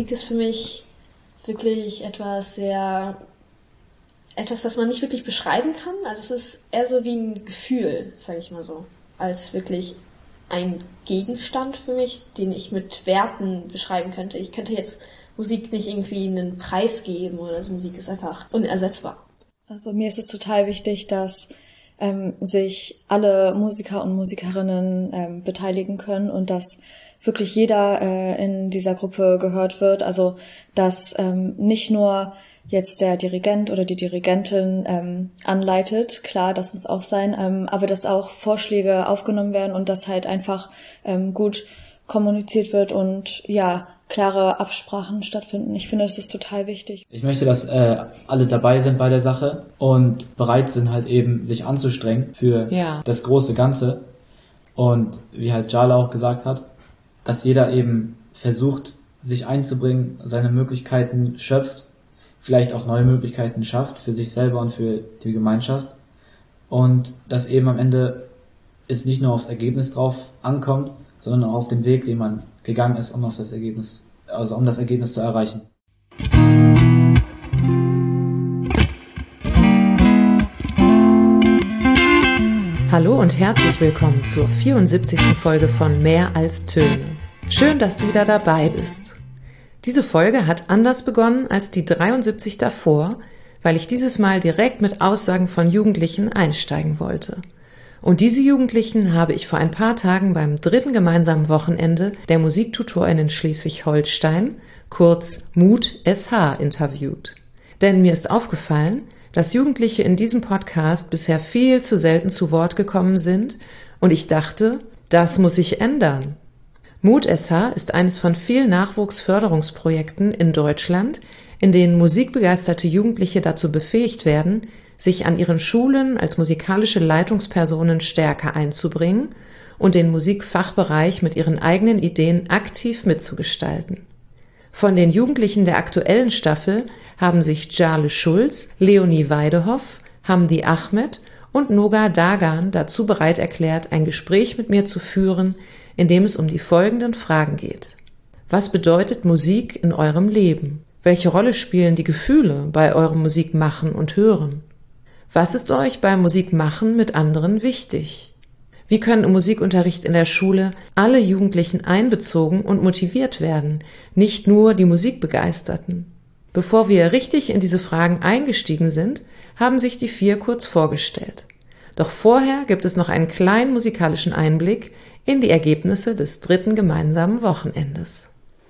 Musik ist für mich wirklich etwas, das man nicht wirklich beschreiben kann. Also es ist eher so wie ein Gefühl, sage ich mal so, als wirklich ein Gegenstand für mich, den ich mit Werten beschreiben könnte. Ich könnte jetzt Musik nicht irgendwie einen Preis geben oder so. Musik ist einfach unersetzbar. Also mir ist es total wichtig, dass sich alle Musiker und Musikerinnen beteiligen können und dass wirklich jeder in dieser Gruppe gehört wird. Also dass nicht nur jetzt der Dirigent oder die Dirigentin anleitet, klar, das muss auch sein, aber dass auch Vorschläge aufgenommen werden und dass halt einfach gut kommuniziert wird und ja, klare Absprachen stattfinden. Ich finde, das ist total wichtig. Ich möchte, dass alle dabei sind bei der Sache und bereit sind halt eben sich anzustrengen für das große Ganze. Und wie halt Jala auch gesagt hat, dass jeder eben versucht, sich einzubringen, seine Möglichkeiten schöpft, vielleicht auch neue Möglichkeiten schafft für sich selber und für die Gemeinschaft. Und dass eben am Ende es nicht nur aufs Ergebnis drauf ankommt, sondern auch auf den Weg, den man gegangen ist, um das Ergebnis zu erreichen. Hallo und herzlich willkommen zur 74. Folge von Mehr als Töne. Schön, dass du wieder dabei bist. Diese Folge hat anders begonnen als die 73 davor, weil ich dieses Mal direkt mit Aussagen von Jugendlichen einsteigen wollte. Und diese Jugendlichen habe ich vor ein paar Tagen beim 3. gemeinsamen Wochenende der Musiktutorinnen Schleswig-Holstein, kurz MUT SH, interviewt. Denn mir ist aufgefallen, dass Jugendliche in diesem Podcast bisher viel zu selten zu Wort gekommen sind und ich dachte, das muss sich ändern. MUT SH ist eines von vielen Nachwuchsförderungsprojekten in Deutschland, in denen musikbegeisterte Jugendliche dazu befähigt werden, sich an ihren Schulen als musikalische Leitungspersonen stärker einzubringen und den Musikfachbereich mit ihren eigenen Ideen aktiv mitzugestalten. Von den Jugendlichen der aktuellen Staffel haben sich Jale Schulz, Leonie Weidehoff, Hamdi Ahmed und Noga Dagan dazu bereit erklärt, ein Gespräch mit mir zu führen, in dem es um die folgenden Fragen geht. Was bedeutet Musik in eurem Leben? Welche Rolle spielen die Gefühle bei eurem Musikmachen und Hören? Was ist euch beim Musikmachen mit anderen wichtig? Wie können im Musikunterricht in der Schule alle Jugendlichen einbezogen und motiviert werden, nicht nur die Musikbegeisterten? Bevor wir richtig in diese Fragen eingestiegen sind, haben sich die 4 kurz vorgestellt. Doch vorher gibt es noch einen kleinen musikalischen Einblick in die Ergebnisse des 3. gemeinsamen Wochenendes.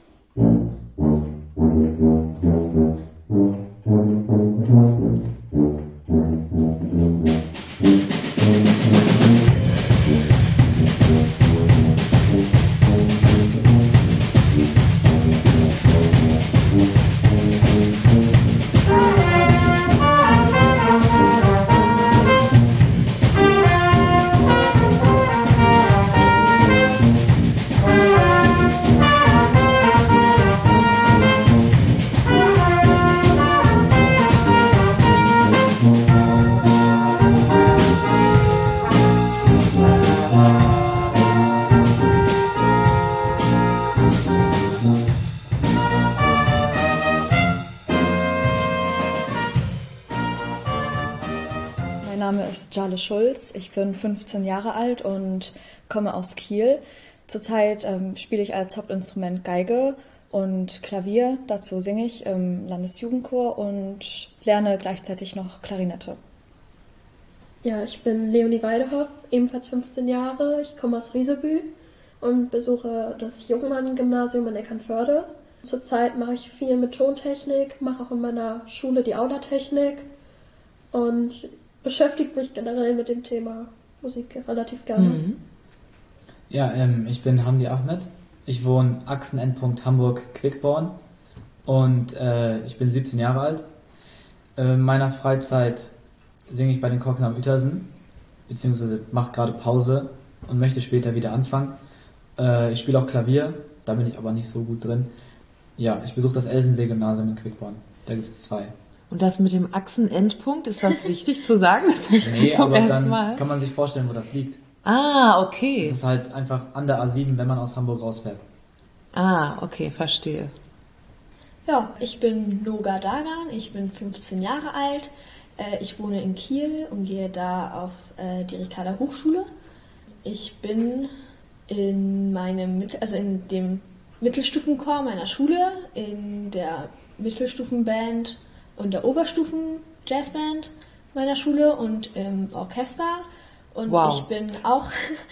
Jale Schulz, ich bin 15 Jahre alt und komme aus Kiel. Zurzeit spiele ich als Hauptinstrument Geige und Klavier. Dazu singe ich im Landesjugendchor und lerne gleichzeitig noch Klarinette. Ja, ich bin Leonie Weidehoff, ebenfalls 15 Jahre. Ich komme aus Riesebü und besuche das Jungmann-Gymnasium in Eckernförde. Zurzeit mache ich viel mit Tontechnik, mache auch in meiner Schule die Aulatechnik und beschäftigt mich generell mit dem Thema Musik relativ gerne. Mhm. Ja, ich bin Hamdi Ahmed. Ich wohne Achsenendpunkt Hamburg-Quickborn und ich bin 17 Jahre alt. In meiner Freizeit singe ich bei den Kocken am Uetersen, beziehungsweise mache gerade Pause und möchte später wieder anfangen. Ich spiele auch Klavier, da bin ich aber nicht so gut drin. Ja, ich besuche das Elsensee-Gymnasium in Quickborn. Da gibt es 2. Und das mit dem Achsenendpunkt, ist das wichtig zu sagen? Das nee, zum aber ersten dann Mal. Kann man sich vorstellen, wo das liegt. Ah, okay. Es ist halt einfach an der A7, wenn man aus Hamburg rausfährt. Ah, okay, verstehe. Ja, ich bin Noga Dagan, ich bin 15 Jahre alt. Ich wohne in Kiel und gehe da auf die Ricarda Hochschule. Ich bin in dem Mittelstufenchor meiner Schule, in der Mittelstufenband und der Oberstufen-Jazzband meiner Schule und im Orchester. Und wow. Ich bin auch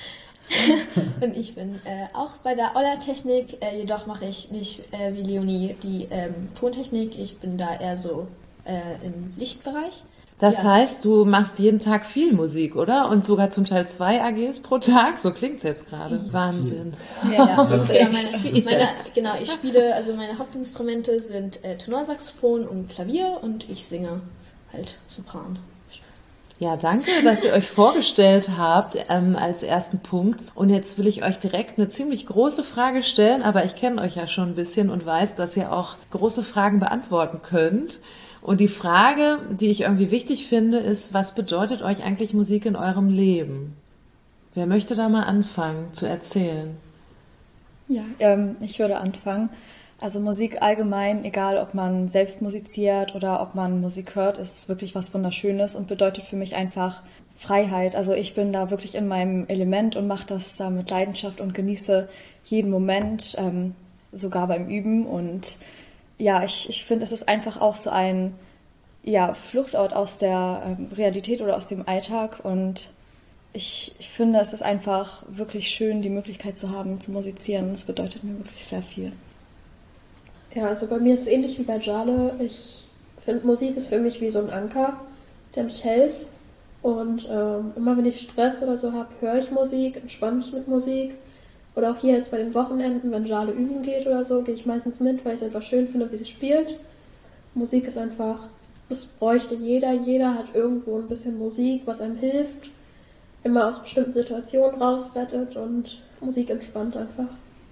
auch bei der Oller-Technik, jedoch mache ich nicht wie Leonie die Tontechnik. Ich bin da eher so im Lichtbereich. Das heißt, du machst jeden Tag viel Musik, oder? Und sogar zum Teil 2 AGs pro Tag? So klingt's jetzt gerade. Wahnsinn. Ja. Ich spiele, also meine Hauptinstrumente sind Tenorsaxophon und Klavier und ich singe halt Sopran. Ja, danke, dass ihr euch vorgestellt habt als ersten Punkt. Und jetzt will ich euch direkt eine ziemlich große Frage stellen, aber ich kenne euch ja schon ein bisschen und weiß, dass ihr auch große Fragen beantworten könnt. Und die Frage, die ich irgendwie wichtig finde, ist, was bedeutet euch eigentlich Musik in eurem Leben? Wer möchte da mal anfangen zu erzählen? Ja, ich würde anfangen. Also Musik allgemein, egal ob man selbst musiziert oder ob man Musik hört, ist wirklich was Wunderschönes und bedeutet für mich einfach Freiheit. Also ich bin da wirklich in meinem Element und mache das da mit Leidenschaft und genieße jeden Moment, sogar beim Üben. Und ja, ich finde, es ist einfach auch so ein Fluchtort aus der Realität oder aus dem Alltag. Und ich finde, es ist einfach wirklich schön, die Möglichkeit zu haben, zu musizieren. Das bedeutet mir wirklich sehr viel. Ja, also bei mir ist es ähnlich wie bei Jale. Ich finde, Musik ist für mich wie so ein Anker, der mich hält. Und immer wenn ich Stress oder so habe, höre ich Musik, entspanne mich mit Musik. Oder auch hier jetzt bei den Wochenenden, wenn Jale üben geht oder so, gehe ich meistens mit, weil ich es einfach schön finde, wie sie spielt. Musik ist einfach, das bräuchte jeder. Jeder hat irgendwo ein bisschen Musik, was einem hilft, immer aus bestimmten Situationen rausrettet und Musik entspannt einfach.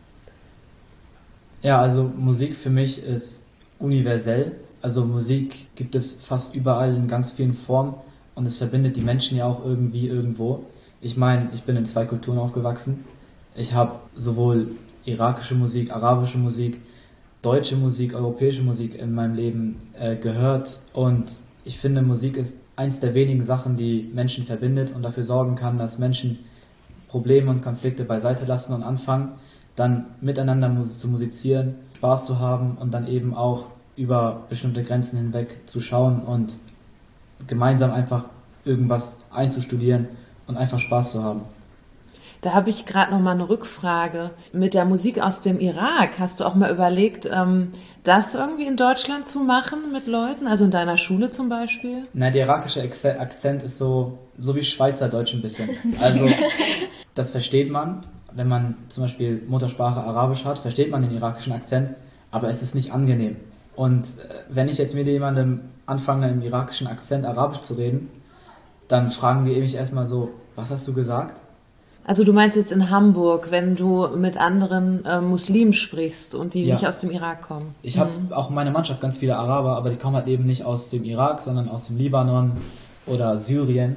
Ja, also Musik für mich ist universell. Also Musik gibt es fast überall in ganz vielen Formen und es verbindet die Menschen ja auch irgendwie irgendwo. Ich meine, ich bin in 2 Kulturen aufgewachsen. Ich habe sowohl irakische Musik, arabische Musik, deutsche Musik, europäische Musik in meinem Leben gehört und ich finde, Musik ist eins der wenigen Sachen, die Menschen verbindet und dafür sorgen kann, dass Menschen Probleme und Konflikte beiseite lassen und anfangen, dann miteinander zu musizieren, Spaß zu haben und dann eben auch über bestimmte Grenzen hinweg zu schauen und gemeinsam einfach irgendwas einzustudieren und einfach Spaß zu haben. Da habe ich gerade noch mal eine Rückfrage. Mit der Musik aus dem Irak, hast du auch mal überlegt, das irgendwie in Deutschland zu machen mit Leuten? Also in deiner Schule zum Beispiel? Na, der irakische Akzent ist so wie Schweizerdeutsch ein bisschen. Also das versteht man. Wenn man zum Beispiel Muttersprache Arabisch hat, versteht man den irakischen Akzent, aber es ist nicht angenehm. Und wenn ich jetzt mit jemandem anfange, im irakischen Akzent Arabisch zu reden, dann fragen die mich erstmal so, was hast du gesagt? Also du meinst jetzt in Hamburg, wenn du mit anderen Muslimen sprichst und die nicht aus dem Irak kommen? Ich habe auch in meiner Mannschaft ganz viele Araber, aber die kommen halt eben nicht aus dem Irak, sondern aus dem Libanon oder Syrien.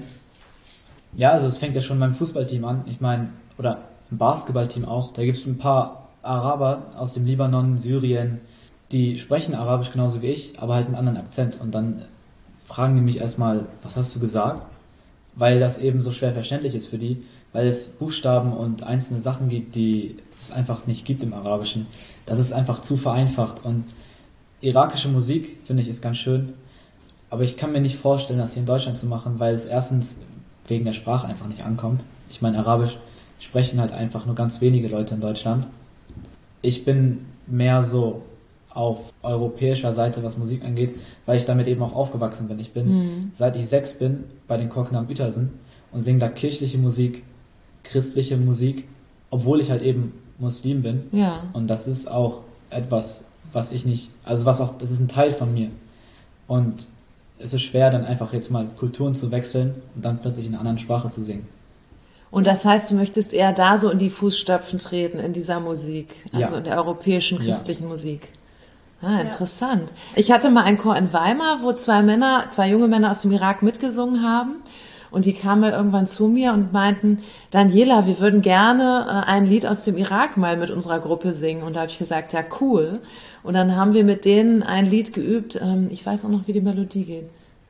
Ja, also es fängt ja schon beim Fußballteam an. Ich meine, oder im Basketballteam auch. Da gibt es ein paar Araber aus dem Libanon, Syrien, die sprechen Arabisch genauso wie ich, aber halt einen anderen Akzent. Und dann fragen die mich erstmal, was hast du gesagt? Weil das eben so schwer verständlich ist für die, weil es Buchstaben und einzelne Sachen gibt, die es einfach nicht gibt im Arabischen. Das ist einfach zu vereinfacht. Und irakische Musik, finde ich, ist ganz schön. Aber ich kann mir nicht vorstellen, das hier in Deutschland zu machen, weil es erstens wegen der Sprache einfach nicht ankommt. Ich meine, Arabisch sprechen halt einfach nur ganz wenige Leute in Deutschland. Ich bin mehr so auf europäischer Seite, was Musik angeht, weil ich damit eben auch aufgewachsen bin. Ich bin, seit ich 6 bin, bei den Korken am Uetersen und singe da kirchliche Musik, christliche Musik, obwohl ich halt eben Muslim bin. Ja. Und das ist auch etwas, was ich nicht, also das ist ein Teil von mir. Und es ist schwer, dann einfach jetzt mal Kulturen zu wechseln und dann plötzlich in einer anderen Sprache zu singen. Und das heißt, du möchtest eher da so in die Fußstapfen treten, in dieser Musik, also in der europäischen christlichen Musik. Ah, interessant. Ja. Ich hatte mal einen Chor in Weimar, wo 2 junge Männer aus dem Irak mitgesungen haben. Und die kamen mal irgendwann zu mir und meinten, Daniela, wir würden gerne ein Lied aus dem Irak mal mit unserer Gruppe singen. Und da habe ich gesagt, ja cool. Und dann haben wir mit denen ein Lied geübt. Ich weiß auch noch, wie die Melodie geht.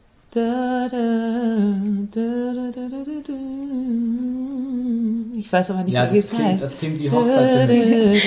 Ich weiß aber nicht, wie es heißt. Das klingt wie Hochzeit für mich.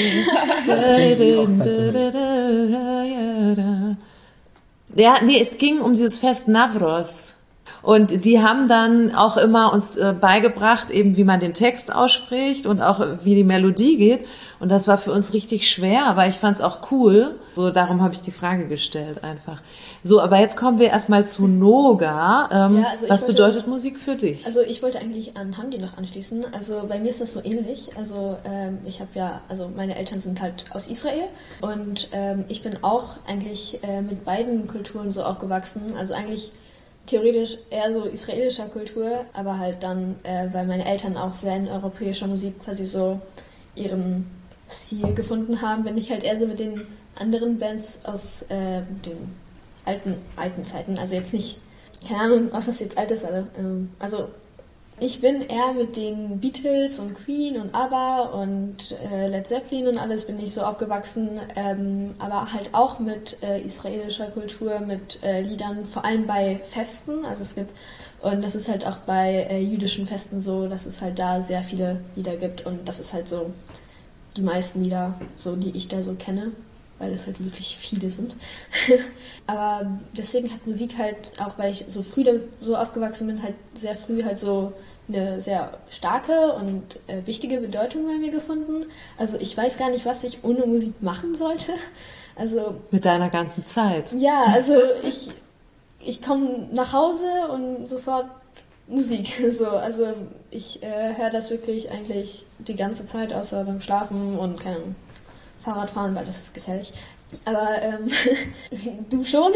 Ja, nee, es ging um dieses Fest Navros. Und die haben dann auch immer uns beigebracht, eben wie man den Text ausspricht und auch wie die Melodie geht. Und das war für uns richtig schwer, aber ich fand es auch cool. So, darum habe ich die Frage gestellt einfach. So, aber jetzt kommen wir erstmal zu Noga. Was bedeutet Musik für dich? Also ich wollte eigentlich an Hamdi noch anschließen. Also bei mir ist das so ähnlich. Also ich habe meine Eltern sind halt aus Israel und ich bin auch eigentlich mit beiden Kulturen so aufgewachsen. Also eigentlich theoretisch eher so israelischer Kultur, aber halt dann, weil meine Eltern auch sehr in europäischer Musik quasi so ihren Stil gefunden haben, bin ich halt eher so mit den anderen Bands aus den alten Zeiten, also jetzt nicht, keine Ahnung, was jetzt alt ist, also ich bin eher mit den Beatles und Queen und ABBA und Led Zeppelin und alles bin ich so aufgewachsen, aber halt auch mit israelischer Kultur, mit Liedern, vor allem bei Festen, und das ist halt auch bei jüdischen Festen so, dass es halt da sehr viele Lieder gibt und das ist halt so die meisten Lieder, so die ich da so kenne, weil es halt wirklich viele sind. Aber deswegen hat Musik halt, auch weil ich so früh so aufgewachsen bin, halt sehr früh halt so eine sehr starke und wichtige Bedeutung bei mir gefunden. Also ich weiß gar nicht, was ich ohne Musik machen sollte. Also mit deiner ganzen Zeit. Ja, also ich komme nach Hause und sofort Musik. So, also ich höre das wirklich eigentlich die ganze Zeit, außer beim Schlafen und keine Ahnung, Fahrradfahren, weil das ist gefährlich. Aber du schon?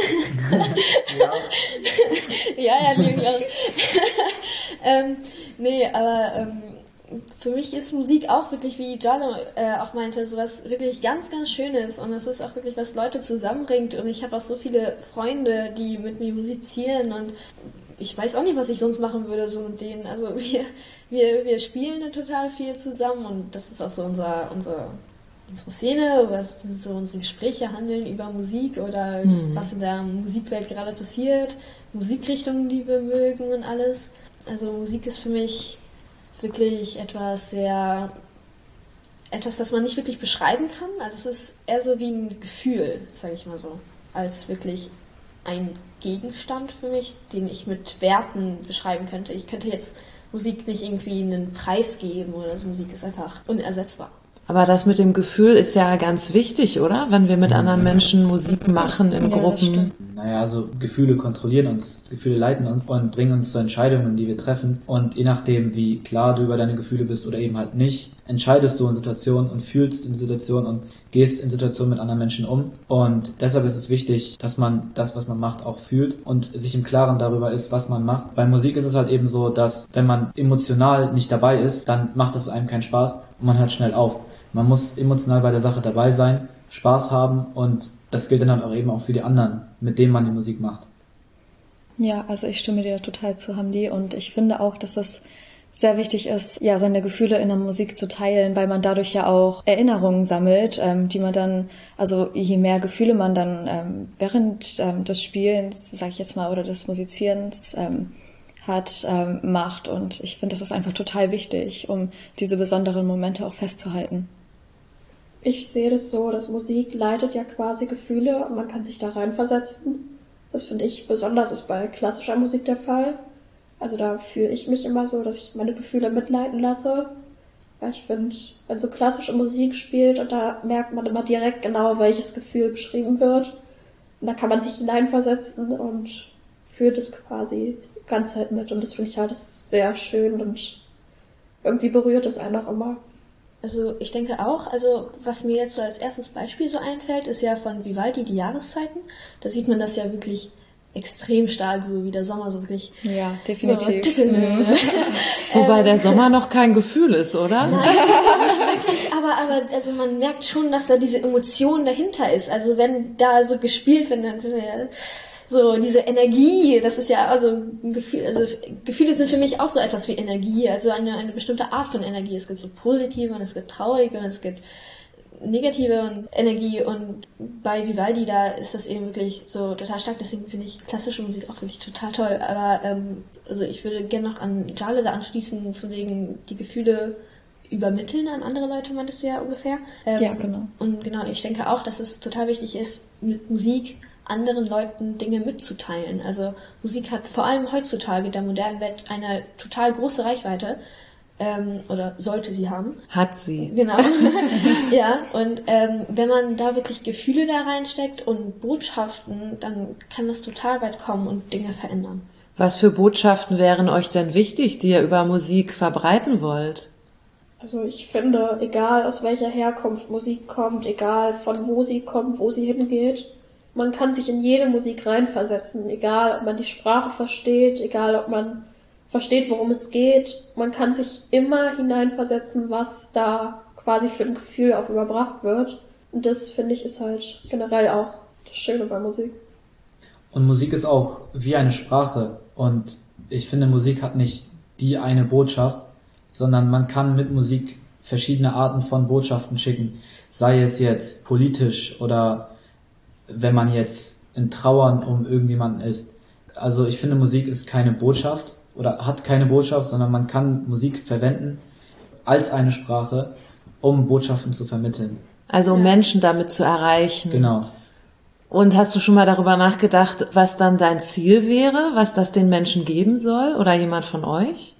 Ja, liebe ich auch. Nee, aber für mich ist Musik auch wirklich, wie Jalo auch meinte, sowas wirklich ganz, ganz Schönes und es ist auch wirklich, was Leute zusammenbringt und ich habe auch so viele Freunde, die mit mir musizieren und ich weiß auch nicht, was ich sonst machen würde so mit denen. Also wir spielen total viel zusammen und das ist auch so unsere Szene, was so unsere Gespräche handeln über Musik oder was in der Musikwelt gerade passiert, Musikrichtungen, die wir mögen und alles. Also Musik ist für mich wirklich etwas, das man nicht wirklich beschreiben kann. Also es ist eher so wie ein Gefühl, sage ich mal so, als wirklich ein Gegenstand für mich, den ich mit Werten beschreiben könnte. Ich könnte jetzt Musik nicht irgendwie einen Preis geben oder so. Musik ist einfach unersetzbar. Aber das mit dem Gefühl ist ja ganz wichtig, oder? Wenn wir mit anderen Menschen Musik machen in Gruppen. Naja, also Gefühle kontrollieren uns, Gefühle leiten uns und bringen uns zu Entscheidungen, die wir treffen. Und je nachdem, wie klar du über deine Gefühle bist oder eben halt nicht, entscheidest du in Situationen und fühlst in Situationen und gehst in Situationen mit anderen Menschen um. Und deshalb ist es wichtig, dass man das, was man macht, auch fühlt und sich im Klaren darüber ist, was man macht. Bei Musik ist es halt eben so, dass wenn man emotional nicht dabei ist, dann macht es einem keinen Spaß und man hört schnell auf. Man muss emotional bei der Sache dabei sein, Spaß haben und das gilt dann auch eben auch für die anderen, mit denen man die Musik macht. Ja, also ich stimme dir total zu, Hamdi, und ich finde auch, dass es sehr wichtig ist, ja, seine Gefühle in der Musik zu teilen, weil man dadurch ja auch Erinnerungen sammelt, die man dann, also je mehr Gefühle man dann während des Spielens, sag ich jetzt mal, oder des Musizierens macht, und ich finde, das ist einfach total wichtig, um diese besonderen Momente auch festzuhalten. Ich sehe das so, dass Musik leitet ja quasi Gefühle und man kann sich da reinversetzen. Das finde ich besonders ist bei klassischer Musik der Fall. Also da fühle ich mich immer so, dass ich meine Gefühle mitleiten lasse. Weil ich finde, wenn so klassische Musik spielt und da merkt man immer direkt genau, welches Gefühl beschrieben wird. Und da kann man sich hineinversetzen und fühlt es quasi die ganze Zeit mit. Und das finde ich halt sehr schön und irgendwie berührt es einen auch immer. Also ich denke auch, also was mir jetzt so als erstes Beispiel so einfällt, ist ja von Vivaldi die Jahreszeiten. Da sieht man das ja wirklich extrem stark, so wie der Sommer so wirklich. Ja, definitiv. So, Wobei der Sommer noch kein Gefühl ist, oder? Nein, nicht wirklich, aber also man merkt schon, dass da diese Emotion dahinter ist. Also wenn da so gespielt, wenn dann so diese Energie, das ist ja also ein Gefühl, also Gefühle sind für mich auch so etwas wie Energie, also eine bestimmte Art von Energie. Es gibt so positive und es gibt traurige und es gibt negative Energie, und bei Vivaldi, da ist das eben wirklich so total stark, deswegen finde ich klassische Musik auch wirklich total toll, aber also ich würde gerne noch an Jale da anschließen, von wegen die Gefühle übermitteln an andere Leute, meintest du ja ungefähr. Ja, genau. Und genau, ich denke auch, dass es total wichtig ist, mit Musik anderen Leuten Dinge mitzuteilen. Also Musik hat vor allem heutzutage der modernen Welt eine total große Reichweite, oder sollte sie haben. Hat sie. Genau. Ja, und wenn man da wirklich Gefühle da reinsteckt und Botschaften, dann kann das total weit kommen und Dinge verändern. Was für Botschaften wären euch denn wichtig, die ihr über Musik verbreiten wollt? Also ich finde, egal aus welcher Herkunft Musik kommt, egal von wo sie kommt, wo sie hingeht, man kann sich in jede Musik reinversetzen, egal ob man die Sprache versteht, egal ob man versteht, worum es geht. Man kann sich immer hineinversetzen, was da quasi für ein Gefühl auch überbracht wird. Und das, finde ich, ist halt generell auch das Schöne bei Musik. Und Musik ist auch wie eine Sprache. Und ich finde, Musik hat nicht die eine Botschaft, sondern man kann mit Musik verschiedene Arten von Botschaften schicken. Sei es jetzt politisch oder wenn man jetzt in Trauern um irgendjemanden ist. Also ich finde, Musik ist keine Botschaft oder hat keine Botschaft, sondern man kann Musik verwenden als eine Sprache, um Botschaften zu vermitteln. Also um Menschen damit zu erreichen. Genau. Und hast du schon mal darüber nachgedacht, was dann dein Ziel wäre, was das den Menschen geben soll, oder jemand von euch?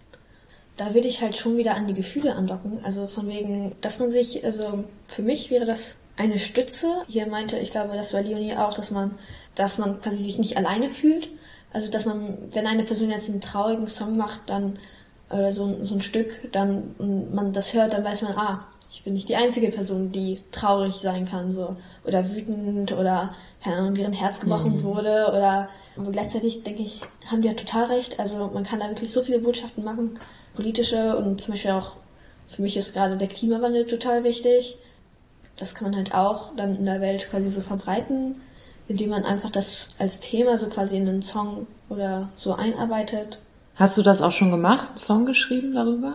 Da würde ich halt schon wieder an die Gefühle andocken. Also von wegen, dass man sich, also für mich wäre das eine Stütze. Hier meinte, ich glaube, das war Leonie auch, dass man quasi sich nicht alleine fühlt. Also dass man, wenn eine Person jetzt einen traurigen Song macht, dann oder so ein Stück, dann und man das hört, dann weiß man, ich bin nicht die einzige Person, die traurig sein kann, so, oder wütend oder keine Ahnung, deren Herz gebrochen wurde, oder, aber gleichzeitig denke ich, haben die ja total recht. Also man kann da wirklich so viele Botschaften machen, politische, und zum Beispiel auch für mich ist gerade der Klimawandel total wichtig. Das kann man halt auch dann in der Welt quasi so verbreiten, indem man einfach das als Thema so quasi in einen Song oder so einarbeitet. Hast du das auch schon gemacht? Song geschrieben darüber?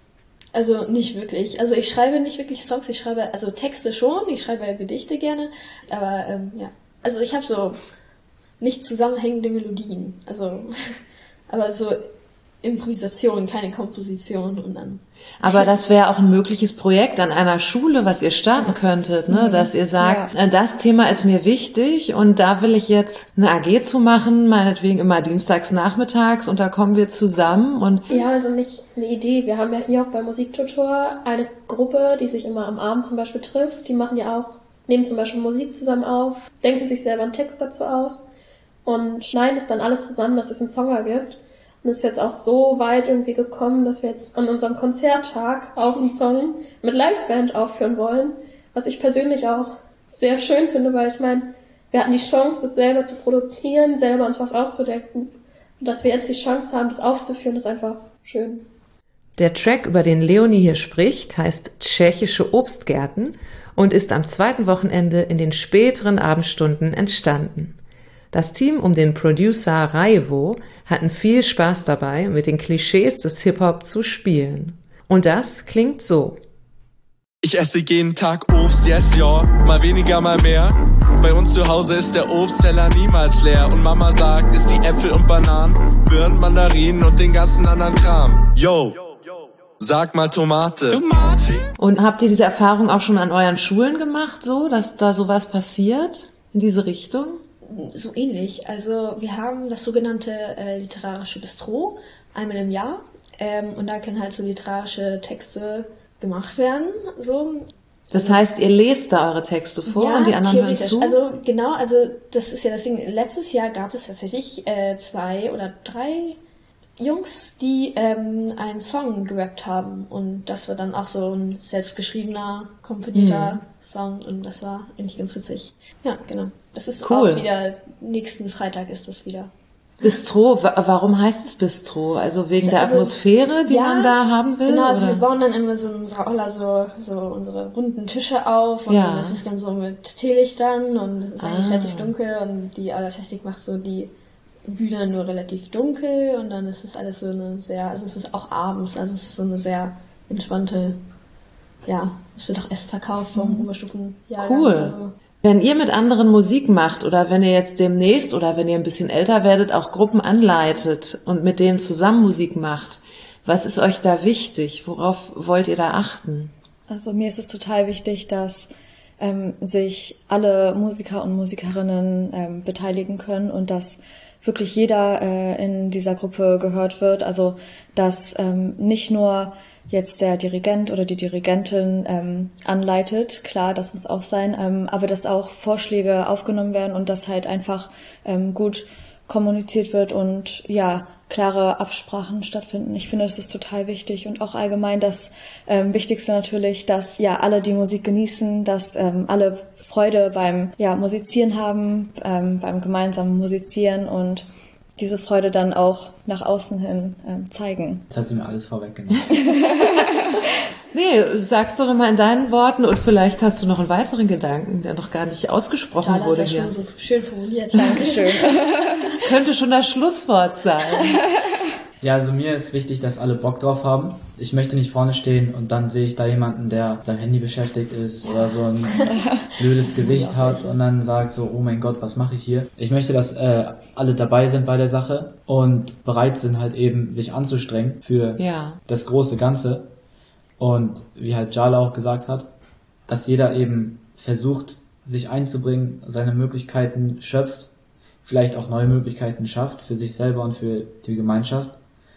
Also nicht wirklich. Also ich schreibe nicht wirklich Songs, ich schreibe, also Texte schon, ich schreibe Gedichte gerne, aber ja. Also ich habe so nicht zusammenhängende Melodien, also aber so Improvisation, keine Komposition und dann. Aber das wäre auch ein mögliches Projekt an einer Schule, was ihr starten könntet, ne? Dass ihr sagt, das Thema ist mir wichtig und da will ich jetzt eine AG zu machen, meinetwegen immer dienstags nachmittags, und da kommen wir zusammen und... Ja, also nicht eine Idee. Wir haben ja hier auch bei Musiktutor eine Gruppe, die sich immer am Abend zum Beispiel trifft. Die machen ja auch, nehmen zum Beispiel Musik zusammen auf, denken sich selber einen Text dazu aus und schneiden es dann alles zusammen, dass es einen Song ergibt. Und es ist jetzt auch so weit irgendwie gekommen, dass wir jetzt an unserem Konzerttag auch einen Song mit Liveband aufführen wollen, was ich persönlich auch sehr schön finde, weil ich meine, wir hatten die Chance, das selber zu produzieren, selber uns was auszudenken. Und dass wir jetzt die Chance haben, das aufzuführen, ist einfach schön. Der Track, über den Leonie hier spricht, heißt Tschechische Obstgärten und ist am zweiten Wochenende in den späteren Abendstunden entstanden. Das Team um den Producer Raivo hatten viel Spaß dabei, mit den Klischees des Hip-Hop zu spielen. Und das klingt so. Ich esse jeden Tag Obst, yes, ja, mal weniger, mal mehr. Bei uns zu Hause ist der Obstteller niemals leer. Und Mama sagt, isst die Äpfel und Bananen, Birnen, Mandarinen und den ganzen anderen Kram. Yo, sag mal Tomate. Und habt ihr diese Erfahrung auch schon an euren Schulen gemacht, so, dass da sowas passiert in diese Richtung? So ähnlich. Also wir haben das sogenannte literarische Bistro einmal im Jahr, und da können halt so literarische Texte gemacht werden. So. Das heißt, ihr lest da eure Texte vor, ja, und die anderen hören zu? Also genau, also das ist ja das Ding. Letztes Jahr gab es tatsächlich 2 oder 3 Jungs, die einen Song gerappt haben, und das war dann auch so ein selbstgeschriebener, komponierter Song, und das war eigentlich ganz witzig. Ja, genau. Das ist cool. Auch wieder, nächsten Freitag ist das wieder. Bistro, warum heißt es Bistro? Also wegen der Atmosphäre, die man da haben will? Genau, also oder? wir bauen dann immer so in unserer Aula so unsere runden Tische auf und das ist dann so mit Teelichtern und es ist eigentlich relativ dunkel und die Aula-Technik macht so die Bühne nur relativ dunkel und dann ist es alles so eine sehr, also es ist auch abends, also es ist so eine sehr entspannte, es wird auch Essen verkauft vom Oberstufenjahrgang. Cool. Also. Wenn ihr mit anderen Musik macht oder wenn ihr jetzt demnächst oder wenn ihr ein bisschen älter werdet, auch Gruppen anleitet und mit denen zusammen Musik macht, was ist euch da wichtig? Worauf wollt ihr da achten? Also mir ist es total wichtig, dass sich alle Musiker und Musikerinnen beteiligen können und dass wirklich jeder in dieser Gruppe gehört wird. Also dass nicht nur jetzt der Dirigent oder die Dirigentin anleitet, klar, das muss auch sein, aber dass auch Vorschläge aufgenommen werden und dass halt einfach gut kommuniziert wird und klare Absprachen stattfinden. Ich finde, das ist total wichtig und auch allgemein das Wichtigste natürlich, dass alle die Musik genießen, dass alle Freude beim Musizieren haben, beim gemeinsamen Musizieren und diese Freude dann auch nach außen hin zeigen. Jetzt hast du mir alles vorweggenommen. Nee, sag's doch mal in deinen Worten und vielleicht hast du noch einen weiteren Gedanken, der noch gar nicht ausgesprochen wurde hat hier. Schon so schön formuliert. Dankeschön. Das könnte schon das Schlusswort sein. Ja, also mir ist wichtig, dass alle Bock drauf haben. Ich möchte nicht vorne stehen und dann sehe ich da jemanden, der mit seinem Handy beschäftigt ist oder so ein blödes Gesicht hat und dann sagt so, oh mein Gott, was mache ich hier? Ich möchte, dass alle dabei sind bei der Sache und bereit sind halt eben sich anzustrengen für das große Ganze. Und wie halt Jala auch gesagt hat, dass jeder eben versucht, sich einzubringen, seine Möglichkeiten schöpft, vielleicht auch neue Möglichkeiten schafft für sich selber und für die Gemeinschaft.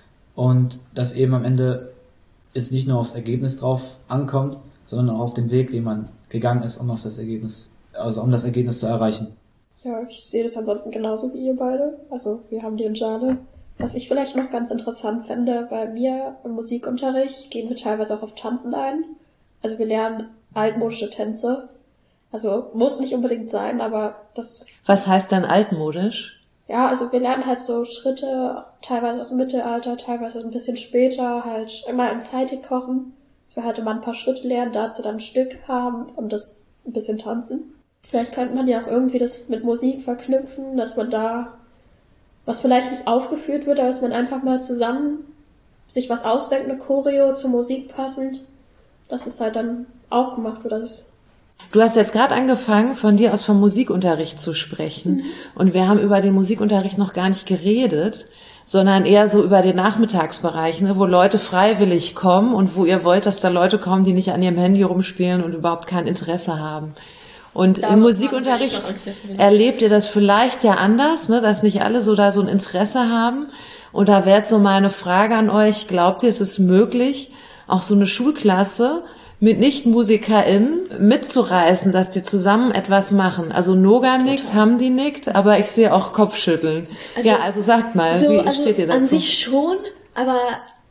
Und dass eben am Ende es nicht nur aufs Ergebnis drauf ankommt, sondern auch auf den Weg, den man gegangen ist, um das Ergebnis zu erreichen. Ja, ich sehe das ansonsten genauso wie ihr beide. Also wir haben die Jale. Was ich vielleicht noch ganz interessant fände, bei mir im Musikunterricht gehen wir teilweise auch auf Tanzen ein. Also wir lernen altmodische Tänze. Also muss nicht unbedingt sein, aber das... Was heißt dann altmodisch? Ja, also wir lernen halt so Schritte, teilweise aus dem Mittelalter, teilweise ein bisschen später, halt immer in Zeitepochen, dass wir halt immer ein paar Schritte lernen, dazu dann ein Stück haben und das ein bisschen tanzen. Vielleicht könnte man ja auch irgendwie das mit Musik verknüpfen, dass man da, was vielleicht nicht aufgeführt wird, aber dass man einfach mal zusammen sich was ausdenkt, eine Choreo zur Musik passend, dass es halt dann auch gemacht wird. Du hast jetzt gerade angefangen, von dir aus vom Musikunterricht zu sprechen. Und wir haben über den Musikunterricht noch gar nicht geredet, sondern eher so über den Nachmittagsbereich, wo Leute freiwillig kommen und wo ihr wollt, dass da Leute kommen, die nicht an ihrem Handy rumspielen und überhaupt kein Interesse haben. Und im Musikunterricht erlebt ihr das vielleicht ja anders, dass nicht alle so da so ein Interesse haben. Und da wäre so meine Frage an euch, glaubt ihr, es ist möglich, auch so eine Schulklasse mit Nicht-MusikerInnen mitzureißen, dass die zusammen etwas machen? Also Noga nickt, Hamdi nickt, aber ich sehe auch Kopfschütteln. Also sagt mal, wie steht ihr dazu? An sich schon, aber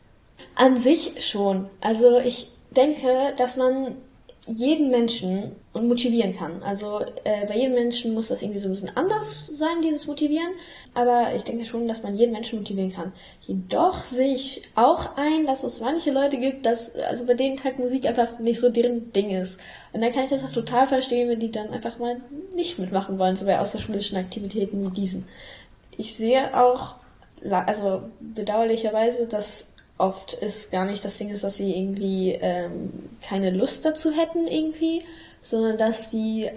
an sich schon. Also ich denke, dass man jeden Menschen motivieren kann. Also bei jedem Menschen muss das irgendwie so ein bisschen anders sein, dieses Motivieren. Aber ich denke schon, dass man jeden Menschen motivieren kann. Jedoch sehe ich auch ein, dass es manche Leute gibt, also bei denen halt Musik einfach nicht so deren Ding ist. Und dann kann ich das auch total verstehen, wenn die dann einfach mal nicht mitmachen wollen, so bei außerschulischen Aktivitäten wie diesen. Ich sehe auch, also bedauerlicherweise, dass oft es gar nicht das Ding ist, dass sie irgendwie keine Lust dazu hätten irgendwie, sondern dass die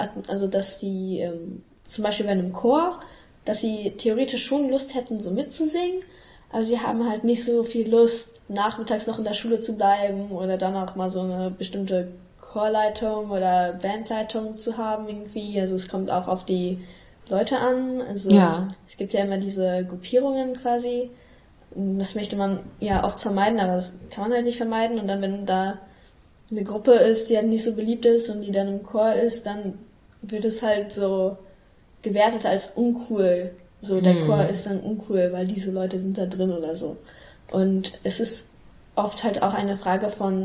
zum Beispiel bei einem Chor, dass sie theoretisch schon Lust hätten, so mitzusingen, aber sie haben halt nicht so viel Lust, nachmittags noch in der Schule zu bleiben oder dann auch mal so eine bestimmte Chorleitung oder Bandleitung zu haben irgendwie. Also es kommt auch auf die Leute an. Also es gibt ja immer diese Gruppierungen quasi. Das möchte man ja oft vermeiden, aber das kann man halt nicht vermeiden. Und dann, wenn da eine Gruppe ist, die halt nicht so beliebt ist und die dann im Chor ist, dann wird es halt so gewertet als uncool. So, der Chor ist dann uncool, weil diese Leute sind da drin oder so. Und es ist oft halt auch eine Frage von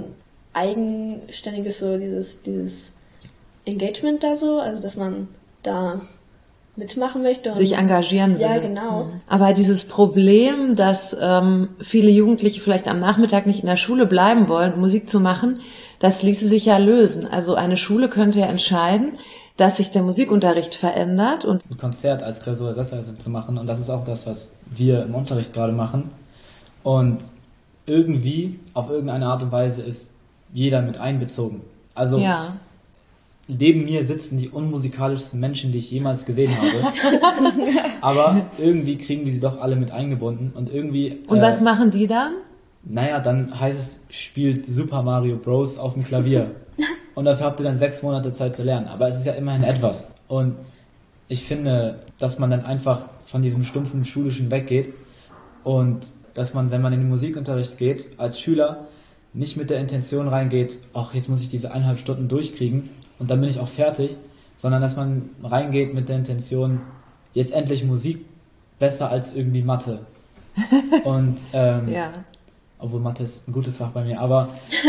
eigenständiges, so dieses Engagement da so, also dass man da mitmachen möchte. Und sich engagieren will. Ja, genau. Aber dieses Problem, dass viele Jugendliche vielleicht am Nachmittag nicht in der Schule bleiben wollen, Musik zu machen, das ließe sich ja lösen. Also eine Schule könnte ja entscheiden, dass sich der Musikunterricht verändert und ein Konzert als Klausurersatzleistung zu machen. Und das ist auch das, was wir im Unterricht gerade machen. Und irgendwie, auf irgendeine Art und Weise ist jeder mit einbezogen. Also neben mir sitzen die unmusikalischsten Menschen, die ich jemals gesehen habe. Aber irgendwie kriegen die sie doch alle mit eingebunden. Und irgendwie... Und was machen die dann? Naja, dann heißt es, spielt Super Mario Bros. Auf dem Klavier. Und dafür habt ihr dann 6 Monate Zeit zu lernen. Aber es ist ja immerhin etwas. Und ich finde, dass man dann einfach von diesem stumpfen Schulischen weggeht und dass man, wenn man in den Musikunterricht geht, als Schüler nicht mit der Intention reingeht, ach, jetzt muss ich diese 1,5 Stunden durchkriegen und dann bin ich auch fertig, sondern dass man reingeht mit der Intention, jetzt endlich Musik besser als irgendwie Mathe. Und obwohl Mathe ist ein gutes Fach bei mir, aber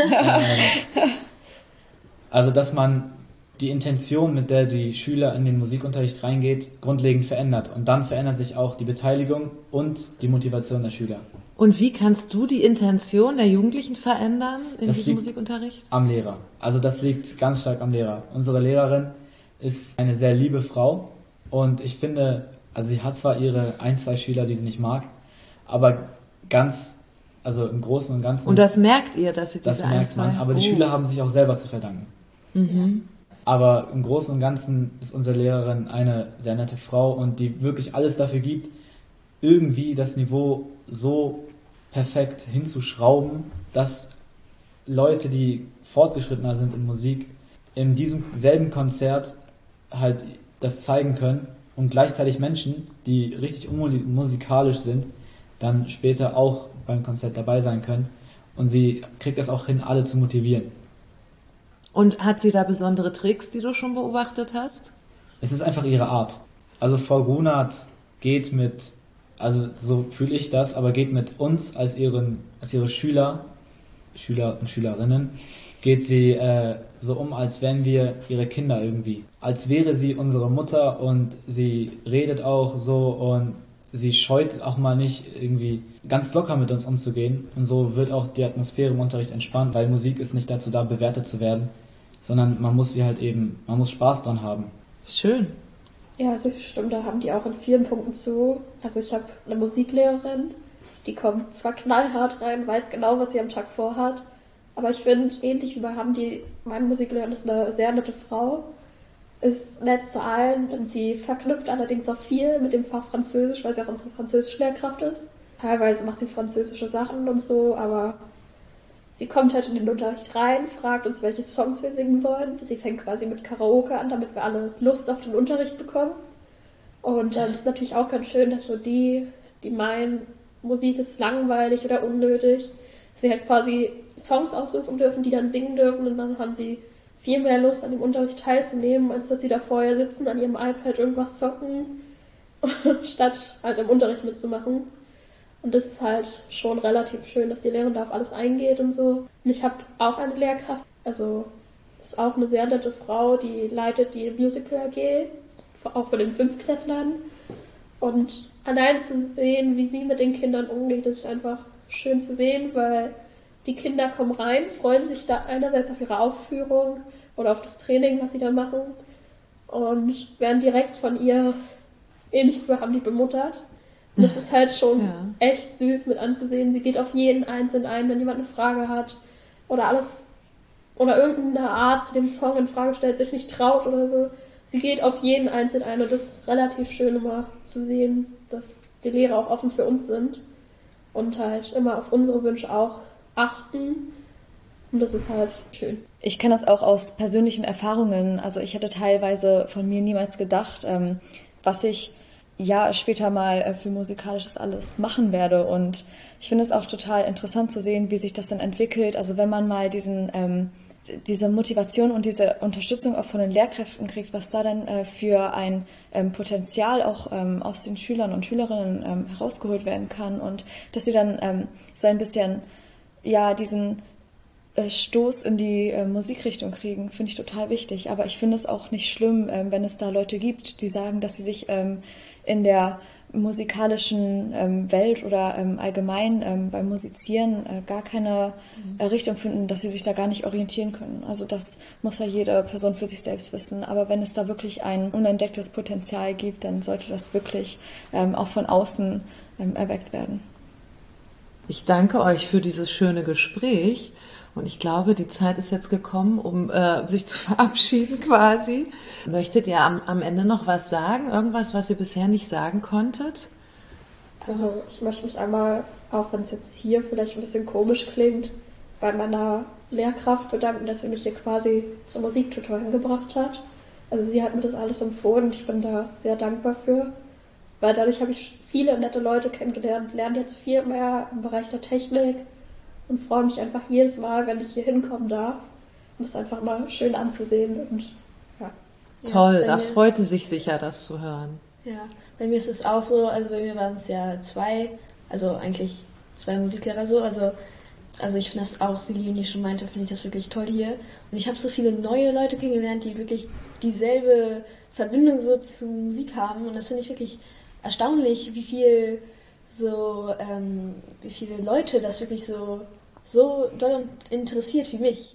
also dass man die Intention, mit der die Schüler in den Musikunterricht reingeht, grundlegend verändert. Und dann verändert sich auch die Beteiligung und die Motivation der Schüler. Und wie kannst du die Intention der Jugendlichen verändern in diesem Musikunterricht? Am Lehrer. Also das liegt ganz stark am Lehrer. Unsere Lehrerin ist eine sehr liebe Frau und ich finde, also sie hat zwar ihre 1-2 Schüler, die sie nicht mag, aber also im Großen und Ganzen... Und das merkt ihr, dass sie diese 1-2... Das merkt man, aber die Schüler haben sich auch selber zu verdanken. Mhm. Aber im Großen und Ganzen ist unsere Lehrerin eine sehr nette Frau und die wirklich alles dafür gibt, irgendwie das Niveau so perfekt hinzuschrauben, dass Leute, die fortgeschrittener sind in Musik, in diesem selben Konzert halt das zeigen können und gleichzeitig Menschen, die richtig unmusikalisch sind, dann später auch beim Konzert dabei sein können. Und sie kriegt es auch hin, alle zu motivieren. Und hat sie da besondere Tricks, die du schon beobachtet hast? Es ist einfach ihre Art. Also Frau Grunert geht mit, also so fühle ich das, aber geht mit uns als ihre Schüler und Schülerinnen, geht sie so um, als wären wir ihre Kinder irgendwie. Als wäre sie unsere Mutter und sie redet auch so und sie scheut auch mal nicht irgendwie ganz locker mit uns umzugehen. Und so wird auch die Atmosphäre im Unterricht entspannt, weil Musik ist nicht dazu da, bewertet zu werden, sondern man muss Spaß dran haben. Schön. Ja, also stimmt, da haben die auch in vielen Punkten zu. Also ich habe eine Musiklehrerin, die kommt zwar knallhart rein, weiß genau, was sie am Tag vorhat, aber ich finde, ähnlich wie meine Musiklehrerin ist eine sehr nette Frau, ist nett zu allen und sie verknüpft allerdings auch viel mit dem Fach Französisch, weil sie auch unsere Französischlehrkraft ist. Teilweise macht sie französische Sachen und so, aber sie kommt halt in den Unterricht rein, fragt uns, welche Songs wir singen wollen. Sie fängt quasi mit Karaoke an, damit wir alle Lust auf den Unterricht bekommen. Und das ist natürlich auch ganz schön, dass so die meinen, Musik ist langweilig oder unnötig, sie halt quasi Songs aussuchen dürfen, die dann singen dürfen und dann haben sie viel mehr Lust, an dem Unterricht teilzunehmen, als dass sie da vorher sitzen, an ihrem iPad irgendwas zocken, statt halt im Unterricht mitzumachen. Und das ist halt schon relativ schön, dass die Lehrerin da auf alles eingeht und so. Und ich habe auch eine Lehrkraft, also ist auch eine sehr nette Frau, die leitet die Musical AG, auch für den 5-Klässlern. Und allein zu sehen, wie sie mit den Kindern umgeht, ist einfach schön zu sehen, weil die Kinder kommen rein, freuen sich da einerseits auf ihre Aufführung oder auf das Training, was sie da machen, und werden direkt von ihr, ähnlich wie wir haben die bemuttert. Und das ist halt schon echt süß mit anzusehen. Sie geht auf jeden Einzelnen ein, wenn jemand eine Frage hat oder irgendeine Art zu dem Song in Frage stellt, sich nicht traut oder so. Sie geht auf jeden Einzelnen ein und das ist relativ schön immer zu sehen, dass die Lehrer auch offen für uns sind und halt immer auf unsere Wünsche auch achten. Und das ist halt schön. Ich kenne das auch aus persönlichen Erfahrungen. Also ich hätte teilweise von mir niemals gedacht, was ich später mal für Musikalisches alles machen werde. Und ich finde es auch total interessant zu sehen, wie sich das dann entwickelt. Also wenn man mal diese Motivation und diese Unterstützung auch von den Lehrkräften kriegt, was da dann für ein Potenzial auch aus den Schülern und Schülerinnen herausgeholt werden kann und dass sie dann so ein bisschen Stoß in die Musikrichtung kriegen, finde ich total wichtig. Aber ich finde es auch nicht schlimm, wenn es da Leute gibt, die sagen, dass sie sich in der musikalischen Welt oder allgemein beim Musizieren gar keine Richtung finden, dass sie sich da gar nicht orientieren können. Also das muss ja jede Person für sich selbst wissen. Aber wenn es da wirklich ein unentdecktes Potenzial gibt, dann sollte das wirklich auch von außen erweckt werden. Ich danke euch für dieses schöne Gespräch. Und ich glaube, die Zeit ist jetzt gekommen, um sich zu verabschieden quasi. Möchtet ihr am Ende noch was sagen? Irgendwas, was ihr bisher nicht sagen konntet? Also ich möchte mich einmal, auch wenn es jetzt hier vielleicht ein bisschen komisch klingt, bei meiner Lehrkraft bedanken, dass sie mich hier quasi zur Musiktutor hingebracht hat. Also sie hat mir das alles empfohlen und ich bin da sehr dankbar für. Weil dadurch habe ich viele nette Leute kennengelernt, lerne jetzt viel mehr im Bereich der Technik und freue mich einfach jedes Mal, wenn ich hier hinkommen darf. Und es ist einfach mal schön anzusehen. Und ja. Toll, da freut sie sich sicher, das zu hören. Ja, bei mir ist es auch so, also bei mir waren es ja zwei Musiklehrer so, also ich finde das auch, wie Leonie schon meinte, finde ich das wirklich toll hier. Und ich habe so viele neue Leute kennengelernt, die wirklich dieselbe Verbindung so zu Musik haben. Und das finde ich wirklich erstaunlich, wie viele Leute das wirklich so doll interessiert wie mich.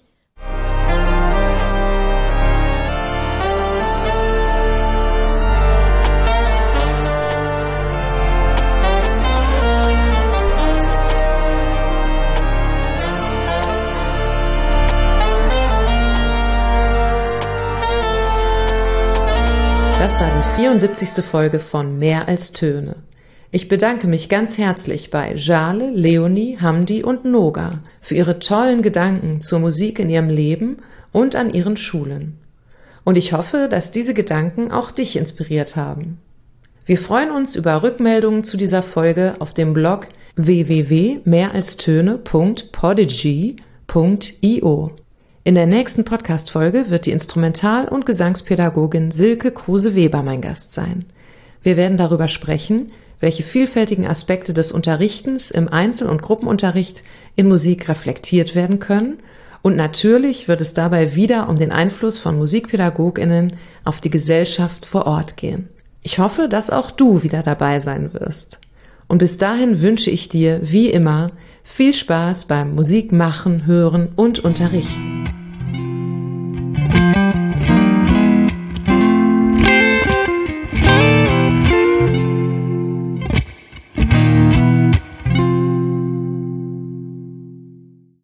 Das war die 74. Folge von Mehr als Töne. Ich bedanke mich ganz herzlich bei Jale, Leonie, Hamdi und Noga für ihre tollen Gedanken zur Musik in ihrem Leben und an ihren Schulen. Und ich hoffe, dass diese Gedanken auch dich inspiriert haben. Wir freuen uns über Rückmeldungen zu dieser Folge auf dem Blog www.mehralstöne.podigy.io. In der nächsten Podcast-Folge wird die Instrumental- und Gesangspädagogin Silke Kruse-Weber mein Gast sein. Wir werden darüber sprechen, welche vielfältigen Aspekte des Unterrichtens im Einzel- und Gruppenunterricht in Musik reflektiert werden können. Und natürlich wird es dabei wieder um den Einfluss von MusikpädagogInnen auf die Gesellschaft vor Ort gehen. Ich hoffe, dass auch du wieder dabei sein wirst. Und bis dahin wünsche ich dir, wie immer, viel Spaß beim Musikmachen, Hören und Unterrichten.